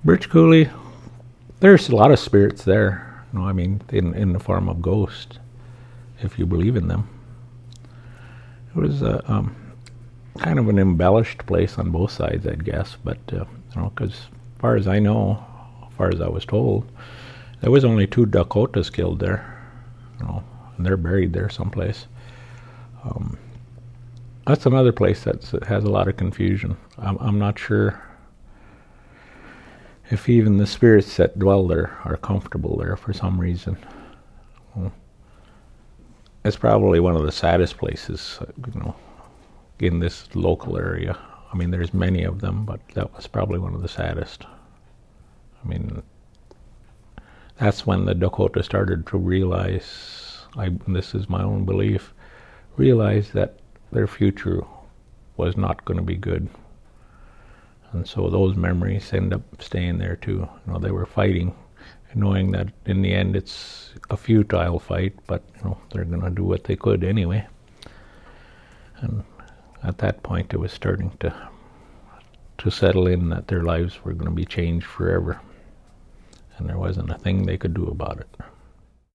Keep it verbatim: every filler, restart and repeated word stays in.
Birch Coulee, there's a lot of spirits there. You know, I mean, in in the form of ghosts, if you believe in them. It was a um, kind of an embellished place on both sides, I'd guess. But uh, you know, because as far as I know, as far as I was told, there was only two Dakotas killed there. You know, and they're buried there someplace. Um, that's another place that's, that has a lot of confusion. I'm, I'm not sure if even the spirits that dwell there are comfortable there for some reason. Well, it's probably one of the saddest places, you know, in this local area. I mean, there's many of them, but that was probably one of the saddest. I mean, that's when the Dakota started to realize, I, this is my own belief, realize that their future was not going to be good. And so those memories end up staying there too. You know, they were fighting, knowing that in the end it's a futile fight, but you know, they're going to do what they could anyway. And at that point it was starting to to settle in that their lives were going to be changed forever. And there wasn't a thing they could do about it.